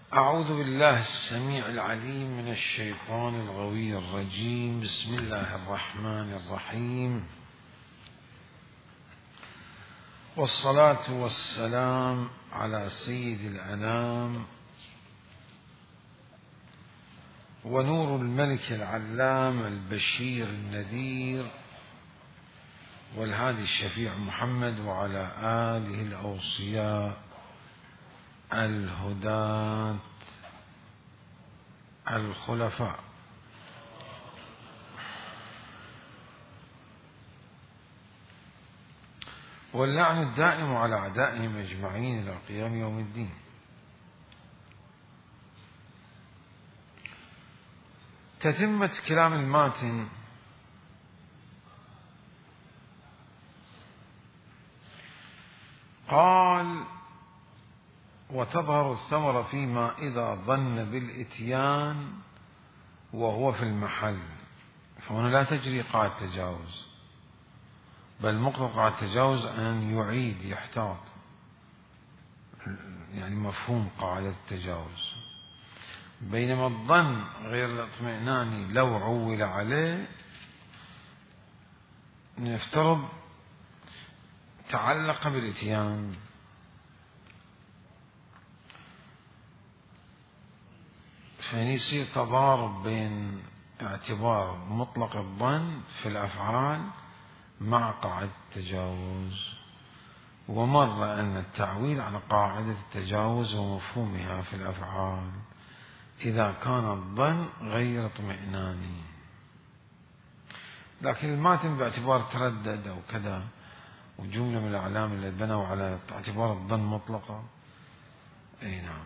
أعوذ بالله السميع العليم من الشيطان الغوي الرجيم. بسم الله الرحمن الرحيم، والصلاة والسلام على سيد الأنام ونور الملك العلام البشير النذير والهادي الشفيع محمد وعلى آله الأوصياء الهداة الخلفاء. واللعن الدائم على أعدائهم أجمعين إلى قيام يوم الدين. تتمة كلام الماتن. قال: وتظهر الثمرة فيما إذا ظن بالإتيان وهو في المحل. فهنا لا تجري قاعدة التجاوز، بل مقتضى قاعدة التجاوز أن يعيد يحتاط، يعني مفهوم قاعدة التجاوز. بينما الظن غير الاطمئناني لو عول عليه نفترض تعلق بالإتيان، فيعني يصير تضارب بين اعتبار مطلق الظن في الأفعال مع قاعدة التجاوز. ومر أن التعويل على قاعدة التجاوز ومفهومها في الأفعال إذا كان الظن غير اطمئناني، لكن الماتن باعتبار تردد أو كذا وجملة من الأعلام اللي بنوا على اعتبار الظن مطلقة. أي نعم.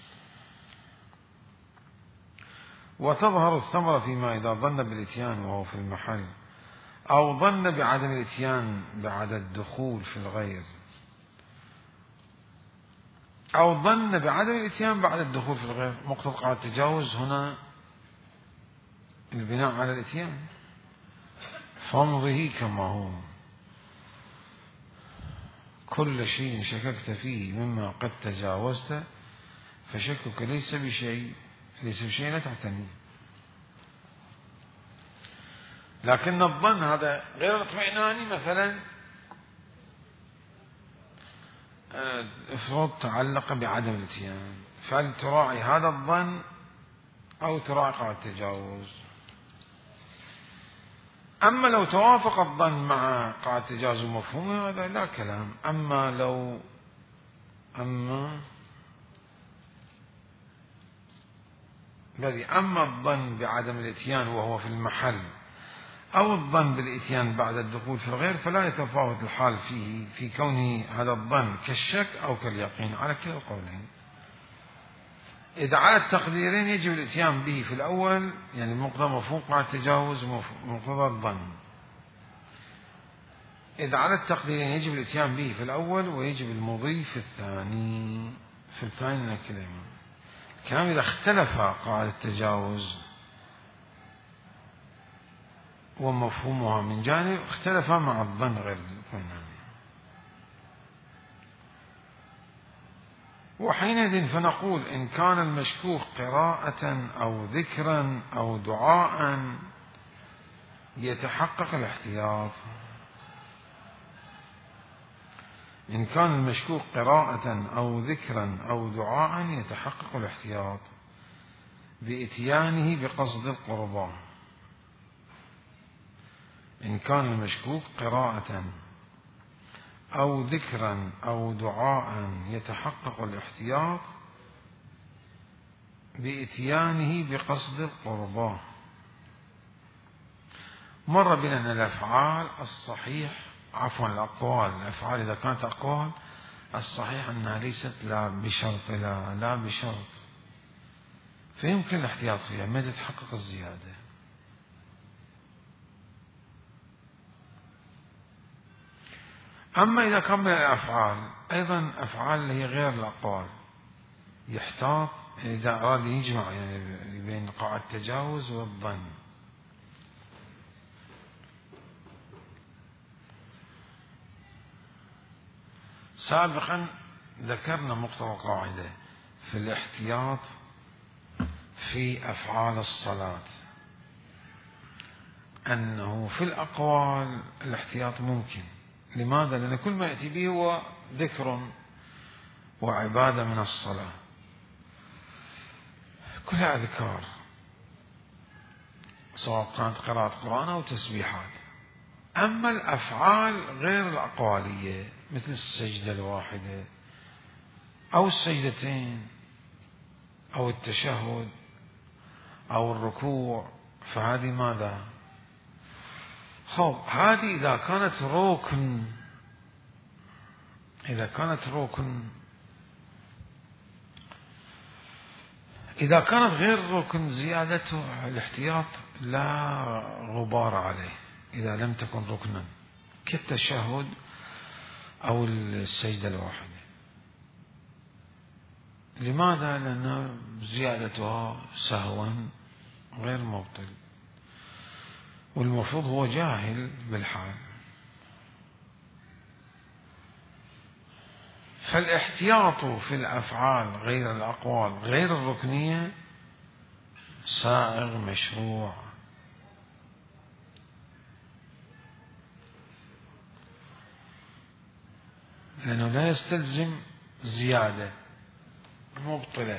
وتظهر الثمرة فيما إذا ظن بالإتيان وهو في المحل، أو ظن بعدم الإتيان بعد الدخول في الغير، أو ظن بعدم الإتيان بعد الدخول في الغير. مقتضى قاعدة التجاوز هنا البناء على الإتيان. فامضه كما هو، كل شيء شككت فيه مما قد تجاوزت فشكك ليس بشيء لا تعتني. لكن الظن هذا غير الاطمئناني، مثلا افرض تعلق بعدم الاتيان، فلتراعي هذا الظن أو تراعي قاعدة التجاوز. أما لو توافق الظن مع قاعدة التجاوز ومفهومه هذا لا كلام. أما الظن بعدم الاتيان وهو في المحل، أو الظن بالإتيان بعد الدخول في الغير، فلا يتفاوت الحال فيه في كونه هذا الظن كالشك أو كاليقين على كلا القولين. إذا على التقديرين يجب الإتيان به في الأول، يعني مقتضى مفهوم قاعدة التجاوز ومقتضى الظن. إذا على التقديرين يجب الإتيان به في الأول ويجب المضي في الثاني. من الكلمة الكلام إذا اختلف قاعدة التجاوز ومفهومها من جانب، اختلف مع الظن غير الاطمئناني. وحينئذ فنقول إن كان المشكوك قراءة أو ذكرا أو دعاء يتحقق الاحتياط. إن كان المشكوك قراءة أو ذكرا أو دعاء يتحقق الاحتياط بإتيانه بقصد القربى. إن كان المشكوك قراءة أو ذكرا أو دعاء يتحقق الاحتياط بإتيانه بقصد القربى. مر بنا أن الأفعال الأفعال إذا كانت أقوال الصحيح أنها ليست لا بشرط، فيمكن الاحتياط فيها ما تتحقق الزيادة. أما إذا كان من الأفعال أيضا أفعال اللي هي غير الأقوال يحتاط إذا أراد يجمع يعني بين قاعدة التجاوز والظن. سابقا ذكرنا مقتضى القاعدة، في الاحتياط في أفعال الصلاة أنه في الأقوال الاحتياط ممكن. لماذا؟ لأن كل ما يأتي به هو ذكر وعبادة من الصلاة، كلها أذكار سواء كانت قراءة قرآن أو تسبيحات. أما الأفعال غير الأقوالية مثل السجدة الواحدة أو السجدتين أو التشهد أو الركوع، فهذه ماذا؟ هذه إذا كانت ركن، إذا كانت غير ركن زيادته الاحتياط لا غبار عليه إذا لم تكن ركنا كالتشهد أو السجدة الواحدة. لماذا؟ لأن زيادتها سهوا غير مبطل، والمفروض هو جاهل بالحال. فالاحتياط في الأفعال غير الأقوال غير الركنية سائغ مشروع، لأنه لا يستلزم زيادة مبطلة.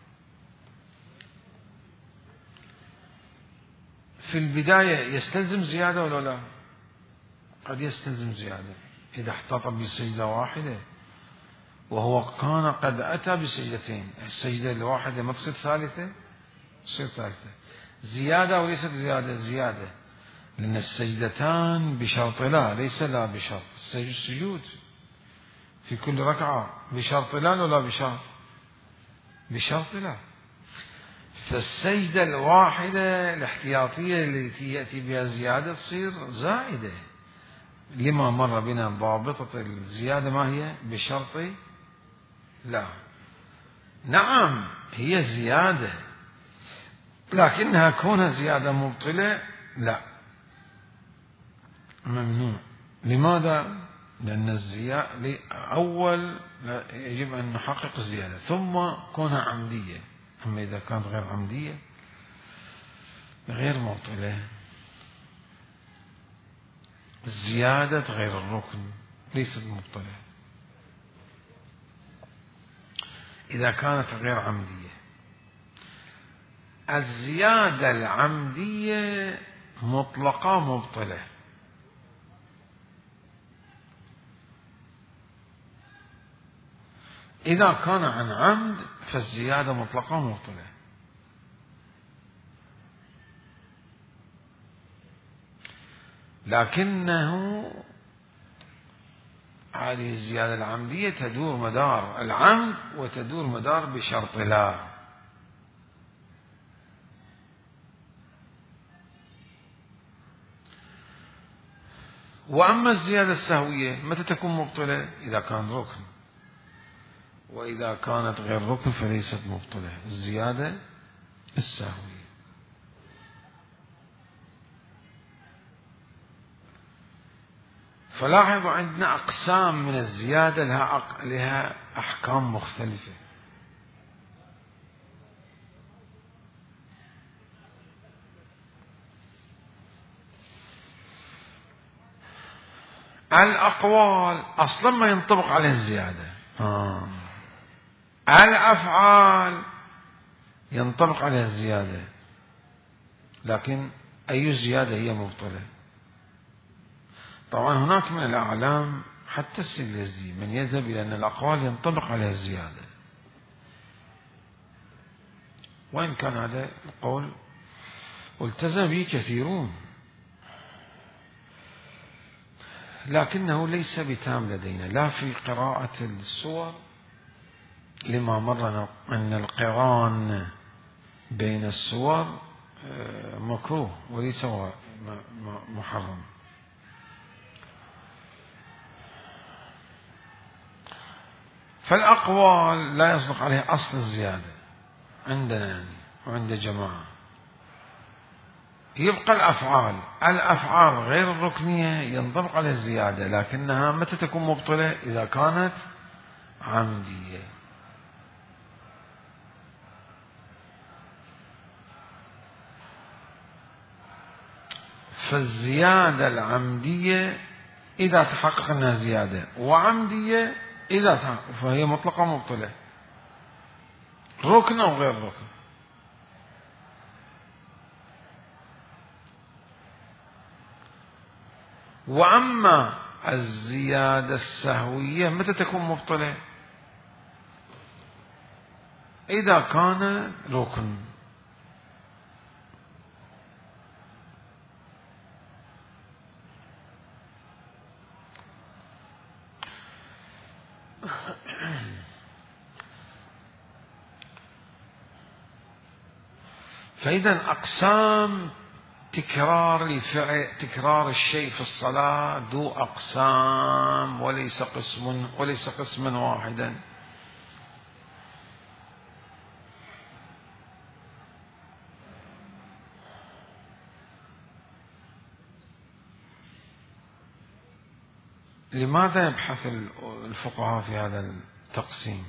في البداية يستلزم زيادة ولا لا؟ قد يستلزم زيادة إذا احتاط بسجدة واحدة وهو كان قد أتى بسجدتين، السجدة الواحدة ما تصير ثالثة، تصير ثالثة. زيادة وليست زيادة، زيادة لأن السجدتان بشرط لا، ليس لا بشرط. السجود في كل ركعة بشرط لا ولا بشرط؟ بشرط لا. فالسجدة الواحدة الاحتياطية التي يأتي بها زيادة تصير زائدة، لما مر بنا ضابطة الزيادة ما هي؟ بشرط لا. نعم هي زيادة، لكنها كونها زيادة مبطلة لا، ممنوع. لماذا؟ لأن الزيادة أول يجب أن نحقق الزيادة ثم كونها عمدية. أما إذا كانت غير عمدية غير مبطلة، الزيادة غير الركن ليست مبطلة إذا كانت غير عمدية. الزيادة العمدية مطلقة مبطلة، إذا كان عن عمد فالزيادة مطلقة مبطلة. لكنه هذه الزيادة العمدية تدور مدار العمد وتدور مدار بشرط لا. وأما الزيادة السهوية متى تكون مبطلة؟ إذا كان ركن، وإذا كانت غير ركن فليست مبطلة الزيادة السهوية. فلاحظوا عندنا أقسام من الزيادة لها أحكام مختلفة. الأقوال أصلا ما ينطبق عليه الزيادة، الأفعال ينطبق عليها الزيادة، لكن أي زيادة هي مبطلة؟ طبعا هناك من الأعلام حتى السيد اليزدي من يذهب إلى أن الأقوال ينطبق عليها الزيادة، وإن كان هذا القول والتزم به كثيرون، لكنه ليس بتام لدينا لا في قراءة السور، لما مرنا أن القران بين السور مكروه وليس محرم. فالأقوال لا يصدق عليها أصل الزيادة عندنا يعني وعند جماعة. يبقى الأفعال غير الركنية ينطبق عليها الزيادة، لكنها متى تكون مبطلة؟ إذا كانت عمدية. فالزيادة العمدية إذا تحقق أنها زيادة، وعمدية إذا تحقق، فهي مطلقة مبطلة، ركن أو غير ركن. وأما الزيادة السهوية متى تكون مبطلة؟ إذا كان ركن. فإذا أقسام تكرار الفعل، تكرار الشيء في الصلاة ذو أقسام وليس قسما واحدا. لماذا يبحث الفقهاء في هذا التقسيم؟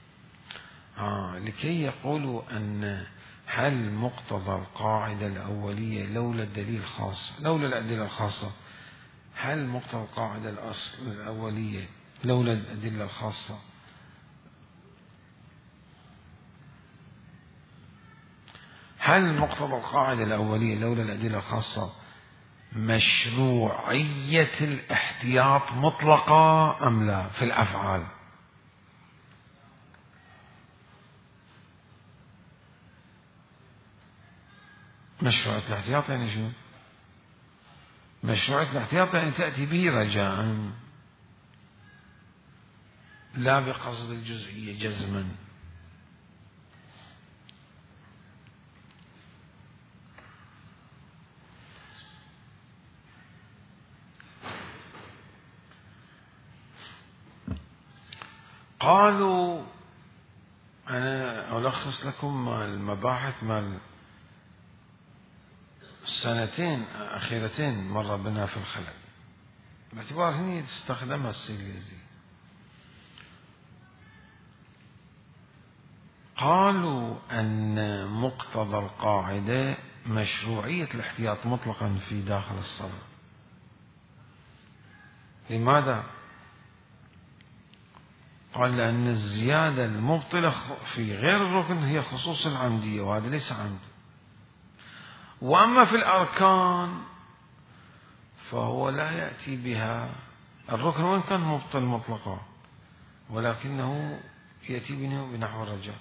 لكي يقولوا أن هل مقتضى القاعدة الأولية لولا الدليل الخاص، لولا الأدلة الخاصة، هل مقتضى القاعدة الأصل الأولية لولا الأدلة الخاصة هل مقتضى القاعدة الأولية لولا الأدلة الخاصة مشروعية الاحتياط مطلقة أم لا في الأفعال؟ مشروعية الاحتياط يعني شو؟ مشروعية الاحتياط يعني تأتي به رجاء لا بقصد الجزئية جزما. قالوا، أنا ألخص لكم المباحث مال السنتين أخيرتين مر بنا في الخلل، باعتبار هني تستخدمها السيليزي. قالوا أن مقتضى القاعدة مشروعية الاحتياط مطلقا في داخل الصلاة. لماذا؟ قال لأن الزيادة المبطلة في غير الركن هي خصوص العمدية، وهذا ليس عمد. وأما في الأركان فهو لا يأتي بها الركن وإن كان مبطل مطلقا، ولكنه يأتي بنحو الرجاء.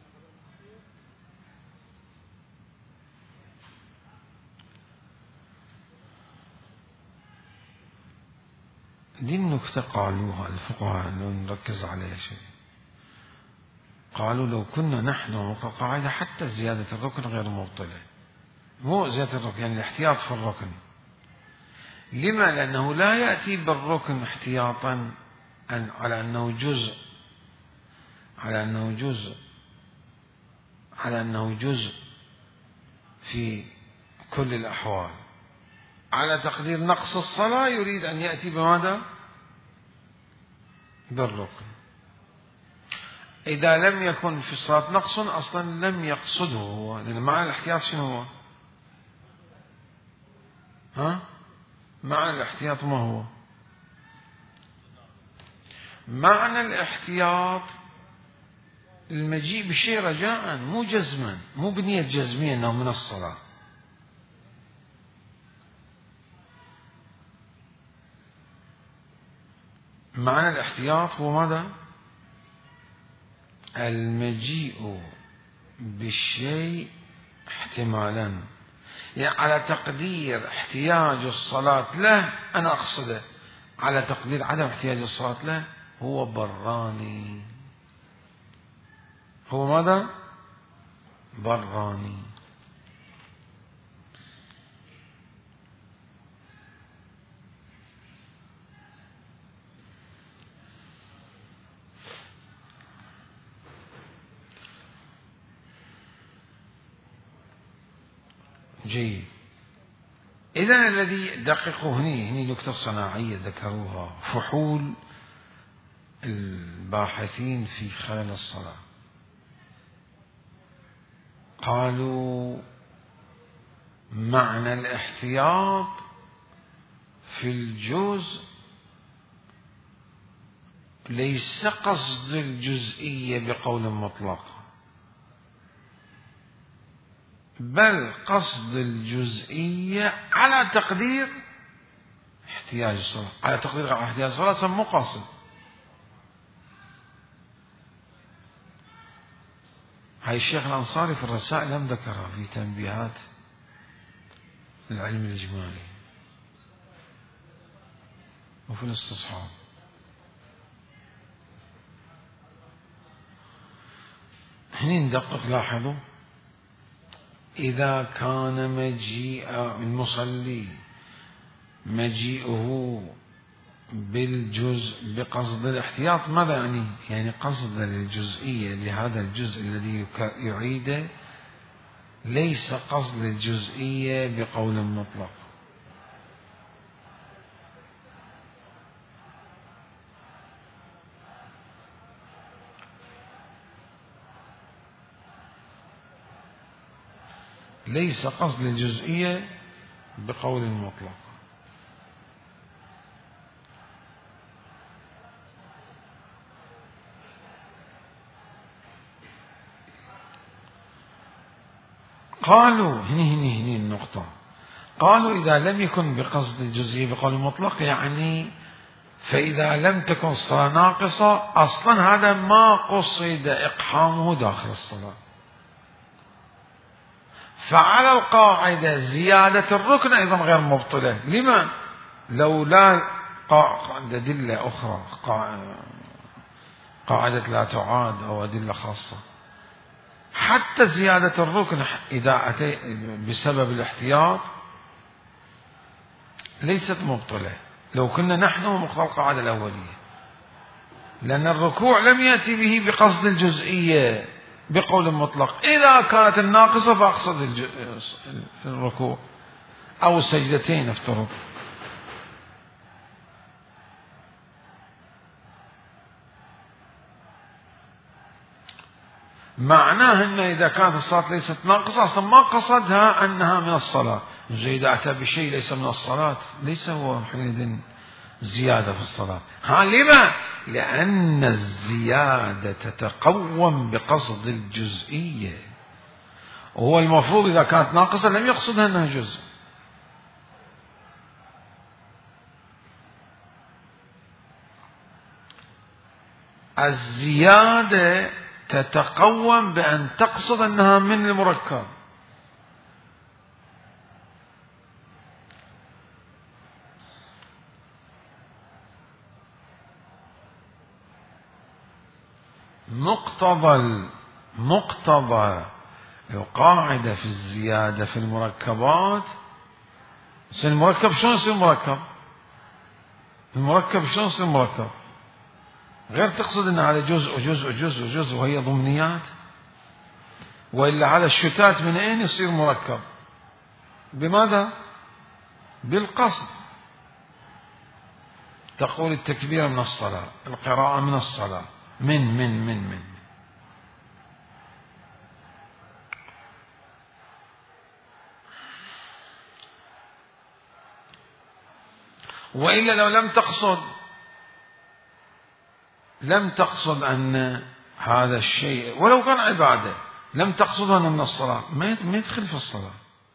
دي النكتة قالوها الفقهاء، نركز عليها شيء. قالوا لو كنا نحن متقاعدة حتى زيادة الركن غير مبطلة، مو زيادة الركن يعني الاحتياط في الركن. لما؟ لأنه لا يأتي بالركن احتياطا على أنه جزء في كل الأحوال، على تقدير نقص الصلاة يريد أن يأتي بماذا؟ بالركن. إذا لم يكن في الصلاة نقص أصلا لم يقصده هو، لأن معنى الاحتياط شنو هو؟ معنى الاحتياط ما هو؟ معنى الاحتياط المجيء بالشيء رجاء، مو جزما، مو بنية جزمية أنه من الصلاة. معنى الاحتياط هو ماذا؟ المجيء بالشيء احتمالا، يعني على تقدير احتياج الصلاة له، أنا أقصده على تقدير عدم احتياج الصلاة له، هو براني. هو ماذا؟ براني. جيد. إذن الذي دققوا هني نكتة صناعية ذكروها، فحول الباحثين في خلل الصلاة. قالوا معنى الاحتياط في الجزء ليس قصد الجزئية بقول مطلق، بل قصد الجزئية على تقدير احتياج الصلاة، على تقدير احتياج الصلاة سموه قاصد. هاي الشيخ الأنصاري في الرسائل لم ذكرها في تنبيهات العلم الإجمالي وفي الاستصحاب. هنا ندقق، لاحظوا إذا كان مجيء المصلي مجيئه بالجزء بقصد الاحتياط، ماذا يعني؟ يعني قصد الجزئية لهذا الجزء الذي يعيده، ليس قصد الجزئية بقول مطلق. ليس قصد الجزئية بقول مطلق. قالوا هني النقطة، قالوا إذا لم يكن بقصد الجزئية بقول مطلق، يعني فإذا لم تكن الصلاة ناقصة أصلا هذا ما قصد إقحامه داخل الصلاة، فعلى القاعدة زيادة الركن أيضا غير مبطلة. لما؟ لو لا أدلة أخرى، قاعدة لا تعاد أو أدلة خاصة، حتى زيادة الركن إذا أتى بسبب الاحتياط ليست مبطلة لو كنا نحن مقتضى القاعدة الأولية، لأن الركوع لم يأتي به بقصد الجزئية بقول مطلق. إذا كانت الناقصة فأقصد الركوع أو السجدتين افترض. معناه أن إذا كانت الصلاة ليست ناقصة أصلا ما قصدها أنها من الصلاة، زي إذا أتى بشيء ليس من الصلاة ليس هو حينئذ زيادة في الصلاة. لما؟ لأن الزيادة تتقوم بقصد الجزئية، وهو المفروض إذا كانت ناقصة لم يقصدها أنها جزء. الزيادة تتقوم بأن تقصد أنها من المركب، مقتضى القاعدة في الزيادة في المركبات. المركب شلون يصير مركب؟ المركب شلون يصير مركب؟ غير تقصد أن هذا جزء وجزء وجزء وجزء وهي ضمنيات، وإلا هذا الشتات من أين يصير مركب؟ بماذا؟ بالقصد. تقول التكبير من الصلاة، القراءة من الصلاة، من وإلا لو لم تقصد أن هذا الشيء ولو كان عبادة، لم تقصد أنه من الصلاة، ما يدخل في الصلاة.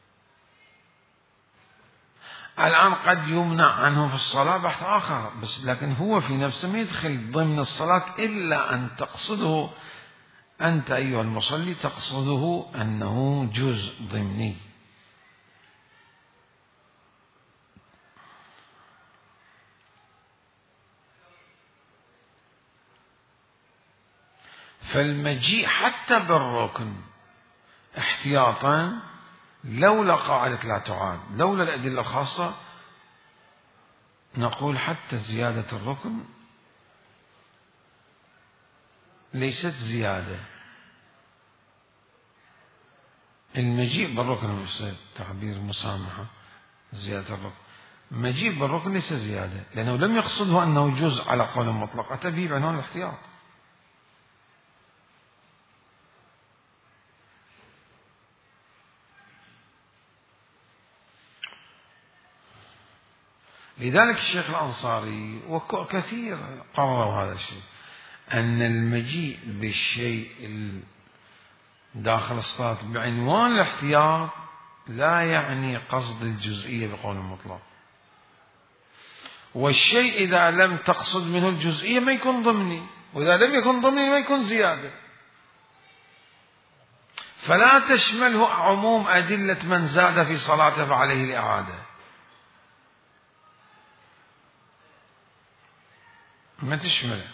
الآن قد يمنع عنه في الصلاة بحث آخر، بس لكن هو في نفسه ما يدخل ضمن الصلاة إلا أن تقصده أنت أيها المصلي، تقصده أنه جزء ضمني. فالمجيء حتى بالركن احتياطا لولا قاعدة لا تعاد، لولا الأدلة الخاصة، نقول حتى زيادة الركن ليست زيادة. المجيء بالركن تعبير مسامحة، زيادة الركن، مجيء بالركن ليس زيادة، لأنه لم يقصده أنه جزء على قول مطلق، أتى به بعنوان الاحتياط. لذلك الشيخ الأنصاري وكثير قرروا هذا الشيء، أن المجيء بالشيء داخل الصلاة بعنوان الاحتياط لا يعني قصد الجزئية بقول المطلق، والشيء إذا لم تقصد منه الجزئية ما يكون ضمني، وإذا لم يكن ضمني ما يكون زيادة. فلا تشمله عموم أدلة من زاد في صلاته فعليه الإعادة، ما تشمله.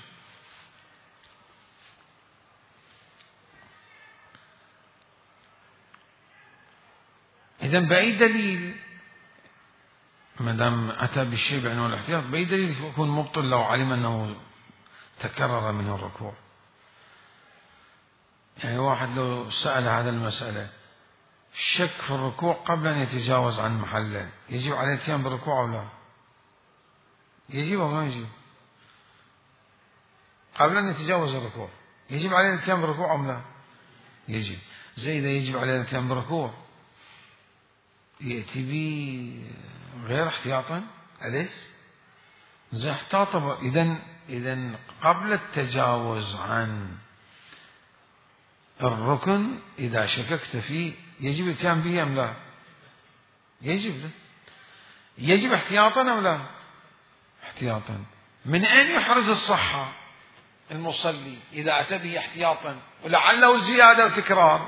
إذن بأي دليل ما دام أتى بالشيء بعنوان الاحتياط بأي دليل يكون مبطل لو علم أنه تكرر منه الركوع؟ يعني واحد لو سأل هذا المسألة شك في الركوع قبل أن يتجاوز عن محله، يجب عليه الاتيان بالركوع أو لا؟ يجب أو ما يجب؟ قبل أن يتجاوز الركوع يجب عليه الاتيان بالركوع أم لا؟ يجب. زي إذا يجب عليه الاتيان بالركوع يأتي به غير احتياطا، أليس؟ إذا احتاط إذن قبل التجاوز عن الركن إذا شككت فيه يجب الاتيان به أم لا؟ يجب. يجب احتياطا أم لا؟ احتياطا. من أين يحرز الصحة المصلي إذا أتى به احتياطا ولعله زيادة وتكرار؟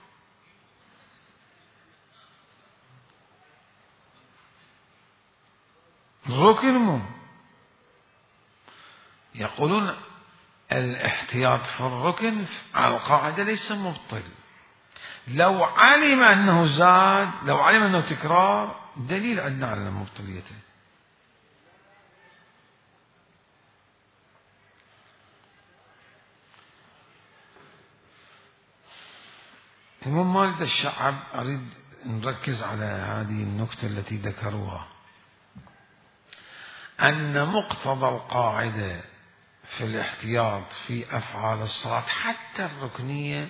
الركن يقولون الاحتياط في الركن على القاعدة ليس مبطل. لو علم أنه زاد، لو علم أنه تكرار، دليل عندنا على مبطليته. المهم مالد الشعب أريد نركز على هذه النكتة التي ذكروها، أن مقتضى القاعدة في الاحتياط في أفعال الصلاة حتى الركنية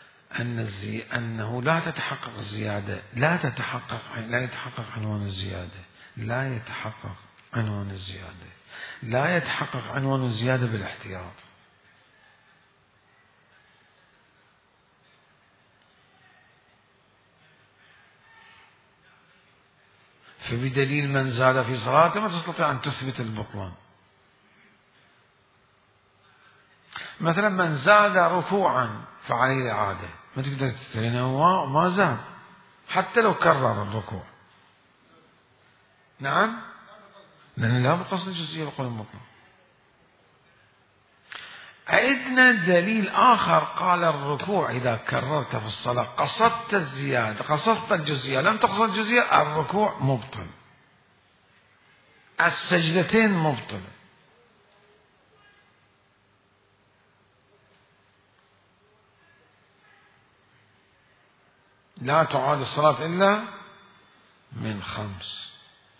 أنه لا تتحقق الزيادة، لا يتحقق عنوان الزيادة، لا يتحقق عنوان الزيادة بالاحتياط. فبدليل من زاد في صلاته ما تستطيع أن تثبت البطلان. مثلا من زاد ركوعا فعليه الإعادة، ما تقدر تستثنى ما زاد حتى لو كرر الركوع. نعم، لأن لا بقصد الجزئية بقول المطلق. عندنا دليل آخر قال الركوع إذا كررت في الصلاة قصدت الزيادة قصدت الجزئية لم تقصد الجزئية الركوع مبطل، السجدتين مبطلة. لا تعاد الصلاة إلا من 5.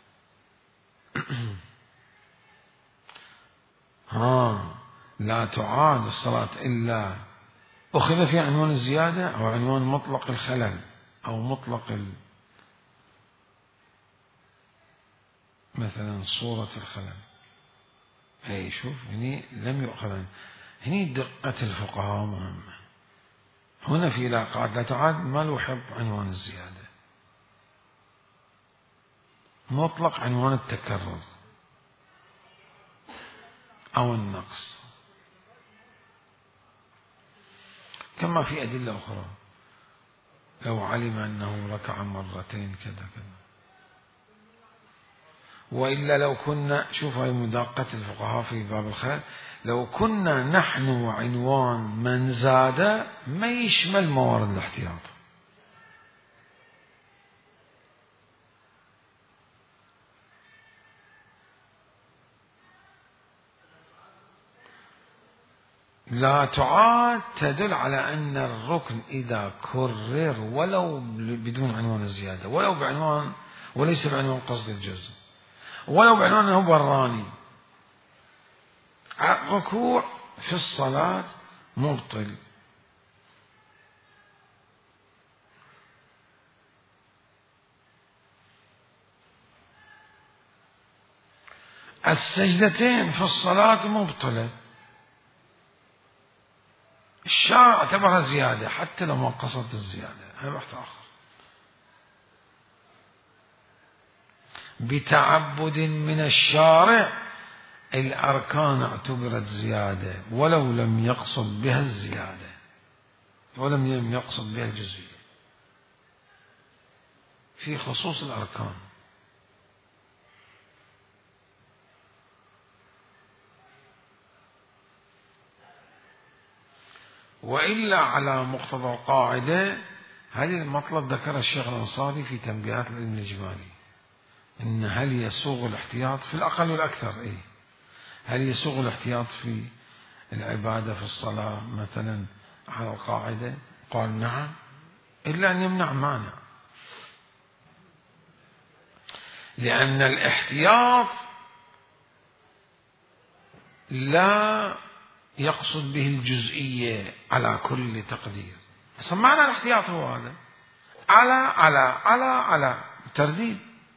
لا تعاد الصلاة إلا أخذ في عنوان الزيادة أو عنوان مطلق الخلل أو مطلق مثلا صورة الخلل. أي شوف هني لم يؤخذ، هني دقة الفقهاء مهمة. هنا في علاقات لا تعاد ما لوحظ عنوان الزيادة، مطلق عنوان التكرر أو النقص، كما في أدلة أخرى لو علم أنه ركع مرتين كذا كذا. وإلا لو كنا شوف هاي مداقة الفقهاء في باب الخلل، لو كنا نحن عنوان من زاد ما يشمل موارد الاحتياط. لا تعاد تدل على أن الركن إذا كرر ولو بدون عنوان الزيادة ولو بعنوان وليس بعنوان قصد الجزء ولو بعنوان أنه براني، الركوع في الصلاة مبطل. السجدتين في الصلاة مبطلة، الشارع اعتبرها زيادة حتى لو ما قصدت الزيادة، هذا بحث آخر. بتعبد من الشارع الأركان اعتبرت زيادة ولو لم يقصد بها الزيادة ولم يقصد بها الجزئية في خصوص الأركان. وإلا على مقتضى القاعدة هذه المطلب ذكر الشيخ الأنصاري في تنبيهات العلم الإجمالي، إن هل يسوغ الاحتياط في الأقل والأكثر؟ هل يسوغ الاحتياط في العبادة في الصلاة مثلا على القاعدة؟ قال نعم، إلا أن يمنع مانع، لأن الاحتياط لا يقصد به الجزئية على كل تقدير. معنى الاحتياط هو هذا، على ترديد.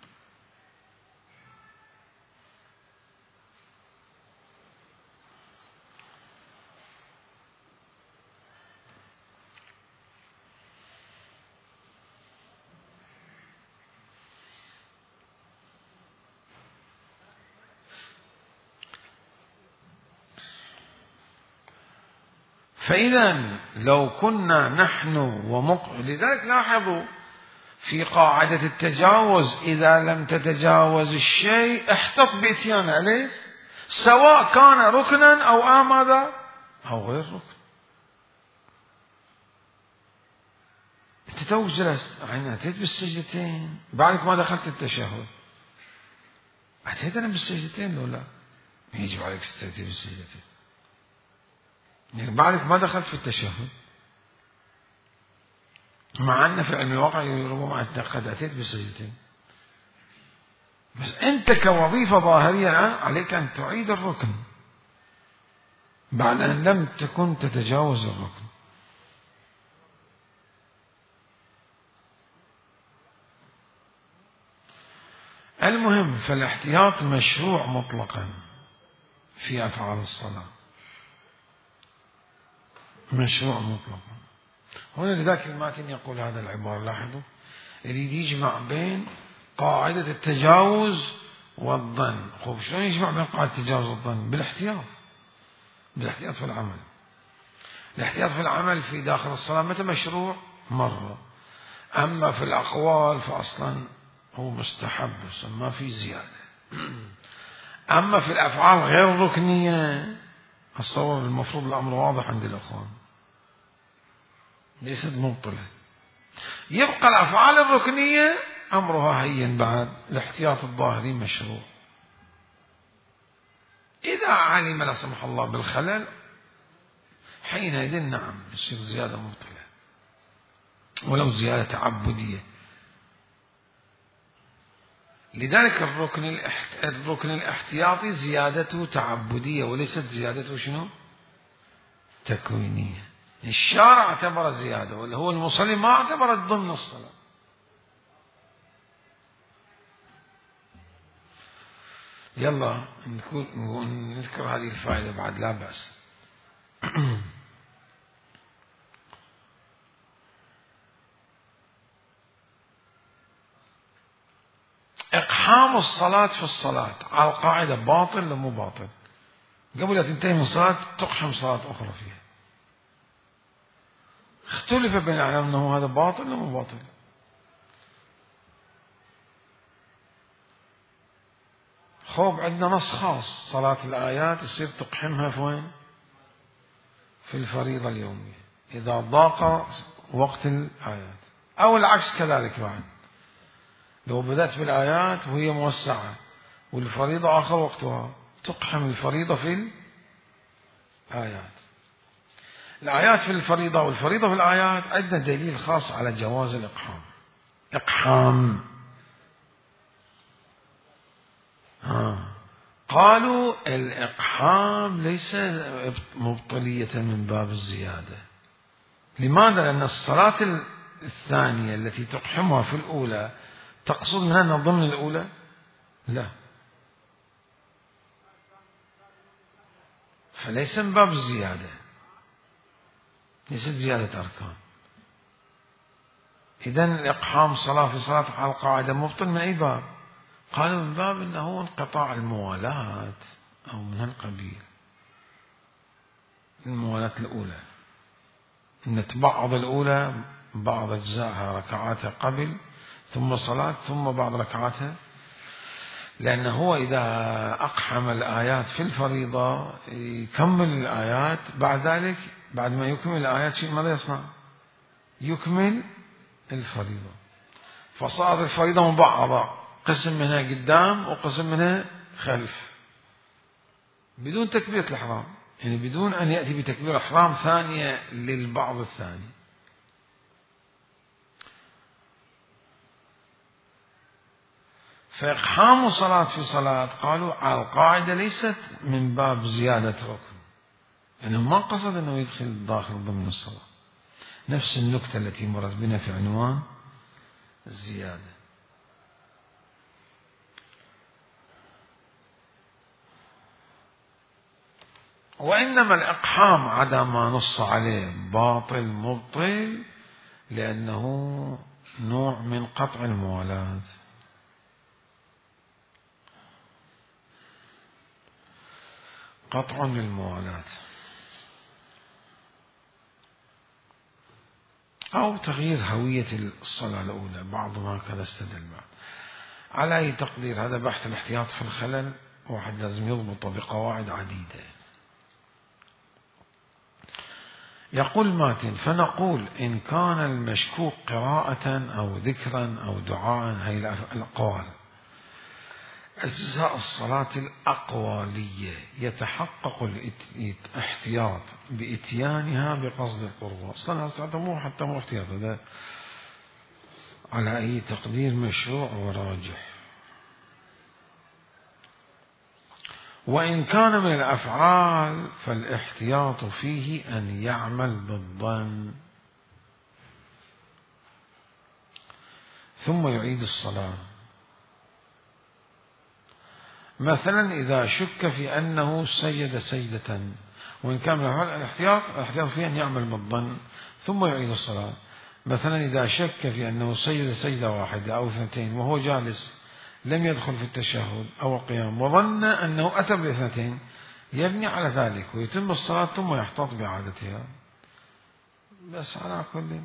فإذا لو كنا نحن لذلك لاحظوا في قاعدة التجاوز إذا لم تتجاوز الشيء احتط بإتيان عليه، سواء كان ركنا أو ماذا أو غير ركن. أنت تو جلست أتيت بالسجدتين بعدك ما دخلت التشهد، أتيت أنا بالسجدتين ولا يجب عليك تأتي بالسجدتين؟ يعني بعدك ما دخلت في التشهد، مع أن في علم الواقع ربما قد أتيت بالسجدتين، بس أنت كوظيفة ظاهرية الآن عليك أن تعيد الركن بعد أن لم تكن تتجاوز الركن. المهم فالاحتياط مشروع مطلقا في أفعال الصلاة، مشروع مطلقا. هنا لذلك الماتن يقول هذا العبارة، لاحظوا يريد يجمع بين قاعدة التجاوز والظن. شلون يجمع بين قاعدة التجاوز والظن؟ بالاحتياط في العمل. الاحتياط في العمل في داخل الصلاة متى مشروع؟ مرة. أما في الأقوال فأصلا هو مستحب ما في زيادة. أما في الأفعال غير الركنية الصور المفروض الأمر واضح عند الأخوان، ليست مبطلة. يبقى الأفعال الركنية أمرها هين، بعد الاحتياط الظاهري مشروع. إذا علم لا سمح الله بالخلل حينئذ نعم يصير زيادة مبطلة ولو زيادة تعبدية. لذلك الركن الاحتياطي زيادته تعبدية وليست زيادته شنو؟ تكوينية. الشارع اعتبر زيادة ولا هو المصلي ما اعتبرت ضمن الصلاة. يلا نذكر هذه الفائدة بعد لا بأس. إقحام الصلاة في الصلاة على القاعدة باطل ولا مو باطل؟ قبل لا تنتهي من الصلاة تقحم صلاة أخرى فيها. اختلف بين العلماء أنه هذا باطل ولا مو باطل. عندنا نص خاص صلاة الآيات يصير تقحمها في وين؟ في الفريضة اليومية إذا ضاق وقت الآيات، أو العكس كذلك بعد، لو بدأت بالآيات وهي موسعة والفريضة آخر وقتها تقحم الفريضة في الآيات. الآيات في الفريضة والفريضة في الآيات عندنا دليل خاص على جواز إقحام. قالوا الإقحام ليس مبطلية من باب الزيادة. لماذا؟ لأن الصلاة الثانية التي تقحمها في الأولى تقصد منها ضمن الأولى؟ لا، فليس من باب الزيادة، ليست زيادة أركان. إذن الإقحام صلاة في صلاة على القاعدة مبطل من أي باب؟ قالوا من باب أنه انقطاع الموالاة أو من القبيل. الموالاة الأولى أن تبعض الأولى بعض أجزائها ركعاتها قبل ثم صلاة ثم بعض ركعاتها، لأنه هو إذا أقحم الآيات في الفريضة يكمل الآيات بعد ذلك، بعد ما يكمل الآيات ماذا يصنع؟ يكمل الفريضة. فصار الفريضة مبعضة، قسم منها قدام وقسم منها خلف بدون تكبيرة الإحرام، يعني بدون أن يأتي بتكبير إحرام ثانية للبعض الثاني. فإقحام صلاة في صلاة قالوا على القاعدة ليست من باب زيادة ركن، يعني ما قصد أنه يدخل داخل ضمن الصلاة، نفس النكتة التي مرت بنا في عنوان الزيادة. وإنما الإقحام عدا ما نص عليه باطل مبطل، لأنه نوع من قطع الموالاة. قطع للموالاة أو تغيير هوية الصلاة الأولى، بعضهم هكذا استدل بعض. على أي تقدير هذا بحث الاحتياط في الخلل، واحد لازم يضبطه بقواعد عديدة. يقول ماتن: فنقول إن كان المشكوك قراءة أو ذكرا أو دعاء، هي الأقوال، أجزاء الصلاة الأقوالية يتحقق الاحتياط بإتيانها بقصد القربة. صلاة مو حتى مو احتياط، هذا على أي تقدير مشروع وراجح. وإن كان من الأفعال فالاحتياط فيه أن يعمل بالظن ثم يعيد الصلاة. مثلا إذا شك في أنه سجد سجدة، وإن كان من الأفعال الاحتياط فيه أن يعمل بالظن ثم يعيد الصلاة. مثلا إذا شك في أنه سجد سجدة واحدة أو اثنتين وهو جالس لم يدخل في التشهد أو القيام وظن أنه أتى باثنتين، يبني على ذلك ويتم الصلاة ثم يحتاط بإعادتها. بس على كل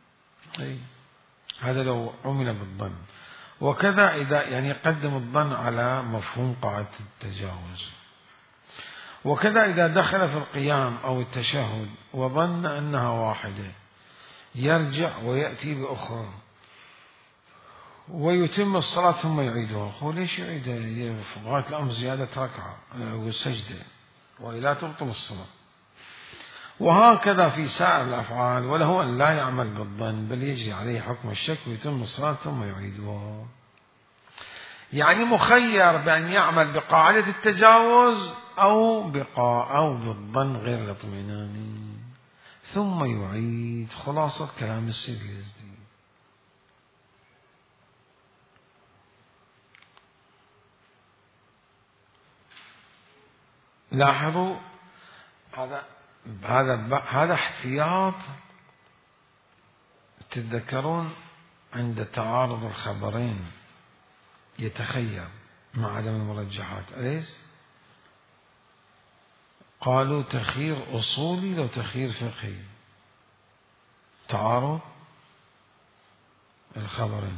هذا لو عمل بالظن. وكذا إذا يعني يقدم الظن على مفهوم قاعدة التجاوز. وكذا إذا دخل في القيام أو التشهد وظن أنها واحدة يرجع ويأتي بأخرى ويتم الصلاة ثم يعيدها. قول ليش يعيدها؟ غاية الأمر زيادة ركعة والسجدة وإلا تبطل الصلاة. وهكذا في سائر الأفعال، وله أن لا يعمل بالظن بل يجري عليه حكم الشك ويتم الصلاة ثم يعيدها. يعني مخير بأن يعمل بقاعدة التجاوز أو بالظن غير الاطمئناني ثم يعيد. خلاصة كلام السيد اليزدي. لاحظوا هذا احتياط تتذكرون عند تعارض الخبرين يتخير مع عدم المرجحات. أليس؟ قالوا تخيير أصولي لو تخيير فقهي. تعارض الخبرين،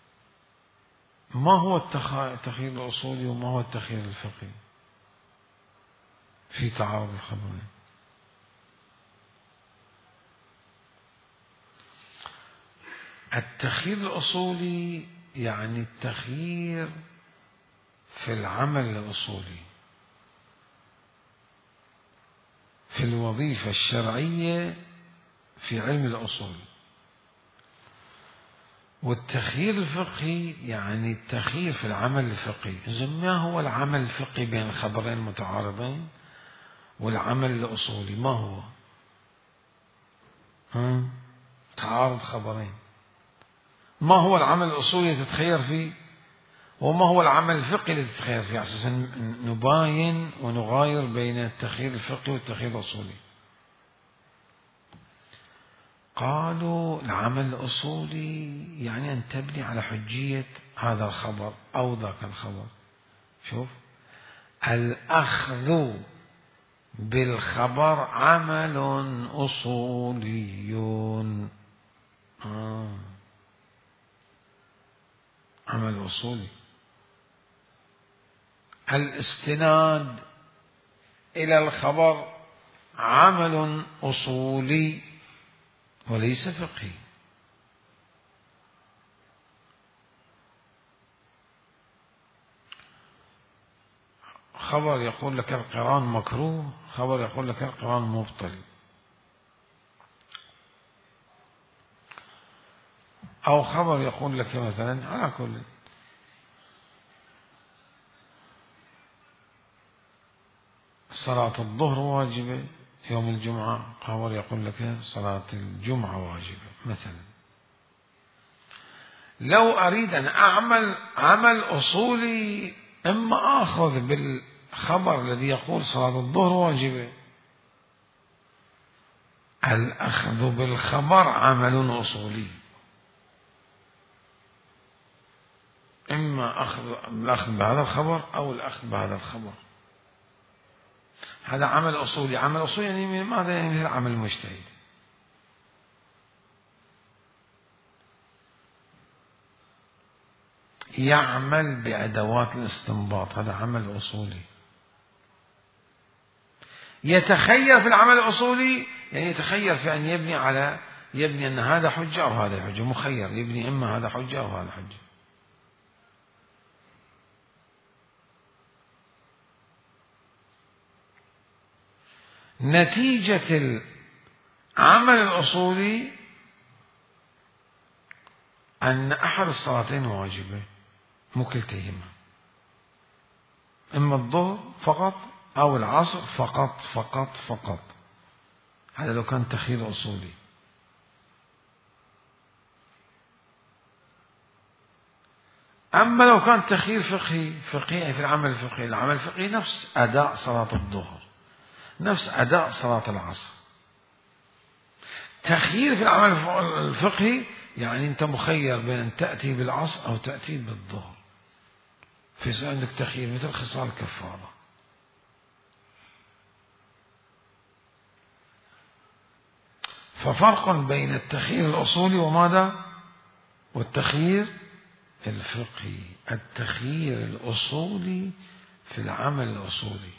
ما هو التخيير الأصولي وما هو التخيير الفقهي في تعارض الخبرين؟ التخيير الأصولي يعني التخيير في العمل الأصولي، في الوظيفة الشرعية في علم الأصول. والتخيير الفقهي يعني التخيير في العمل الفقهي. إذن ما هو العمل الفقهي بين الخبرين المتعارضين والعمل الأصولي؟ ما هو؟ تعارض خبرين. ما هو العمل الأصولي تتخير فيه؟ وما هو العمل الفقهي الذي تتخير فيه، على أساس نباين ونغاير بين التخيير الفقهي والتخيير الأصولي. قالوا العمل الأصولي يعني أن تبني على حجية هذا الخبر أو ذاك الخبر. شوف، الأخذ بالخبر عمل أصولي. عمل أصولي. الاستناد إلى الخبر عمل أصولي وليس فقهي. خبر يقول لك القران مكروه، خبر يقول لك القران مبطل، أو خبر يقول لك مثلا على كل صلاة الظهر واجبة يوم الجمعة، خبر يقول لك صلاة الجمعة واجبة مثلا. لو أريد أن أعمل عمل أصولي، إما آخذ بالخبر الذي يقول صلاة الظهر واجبة. الأخذ بالخبر عمل أصولي، إما الأخذ بهذا الخبر أو الأخذ بهذا الخبر. هذا عمل أصولي. عمل أصولي يعني ماذا؟ يعني مثل عمل المجتهد. يعمل بأدوات الاستنباط، هذا عمل أصولي. يتخير في العمل الأصولي، يعني يتخير في أن يبني أن هذا حجة أو هذا حجة، مخير، يبني إما هذا حجة أو هذا حجة. نتيجة العمل الأصولي أن أحد الصلاتين واجبة، مو كلتيهما، إما الظهر فقط أو العصر فقط فقط فقط. هذا لو كان تخيير أصولي. أما لو كان تخيير فقهي في العمل الفقهي، العمل الفقهي نفس أداء صلاة الظهر، نفس أداء صلاة العصر. تخيير في العمل الفقهي يعني أنت مخير بين أن تأتي بالعصر أو تأتي بالظهر، في عندك تخيير مثل خصال الكفارة. ففرق بين التخيير الأصولي وماذا؟ والتخيير الفقهي. التخيير الأصولي في العمل الأصولي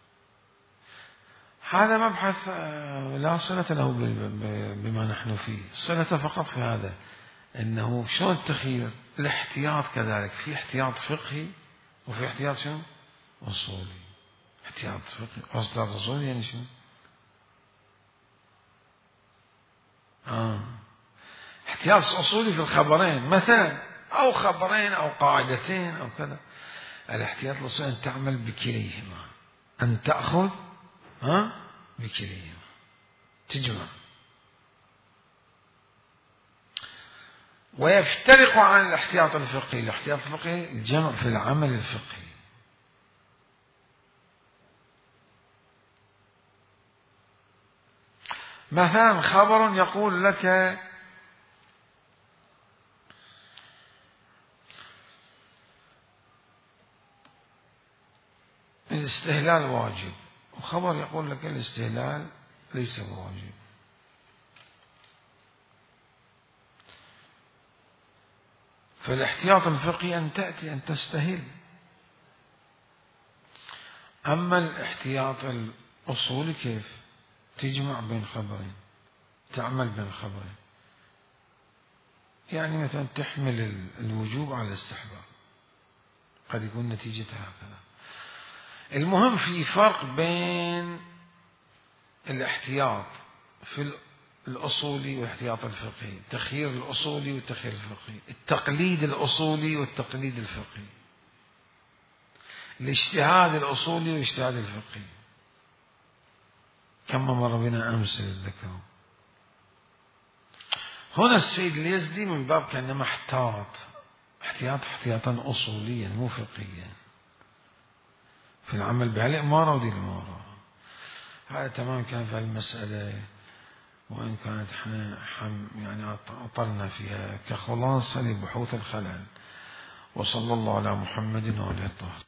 هذا مبحث لا صلة له بما نحن فيه، صلة فقط في هذا أنه شلون التخيير. الاحتياط كذلك، في احتياط فقهي وفي احتياط شنو؟ أصولي. احتياط فقهي واحتياط أصولي يعني شنو؟ احتياط أصولي في الخبرين مثلا، أو خبرين أو قاعدتين أو كذا. الاحتياط الأصولي أن تعمل بكليهما، أن تأخذ بكليهما، تجمع. ويفترق عن الاحتياط الفقهي. الاحتياط الفقهي الجمع في العمل الفقهي. مثلا خبر يقول لك الاستهلال واجب، وخبر يقول لك الاستهلال ليس بواجب. فالاحتياط الفقهي أن تأتي أن تستهل. أما الاحتياط الأصولي كيف؟ تجمع بين خبرين، تعمل بين خبرين. يعني مثلا تحمل الوجوب على الاستحباب، قد يكون نتيجتها هكذا. المهم في فرق بين الاحتياط في الأصولي والاحتياط الفقهي، التخيير الأصولي والتخيير الفقهي، التقليد الأصولي والتقليد الفقهي، الاجتهاد الأصولي والاجتهاد الفقهي. كم مر بنا أمس للذكر. هنا السيد اليزدي من باب كأنما احتاط احتياطا أصوليا مو فقهيا في العمل بهالإمارة ودي الإمارة. هذا تمام كان في المسألة، وإن كانت يعني أطلنا فيها كخلاصة لبحوث الخلل. وصلى الله على محمد وعلى آله الطاهرين.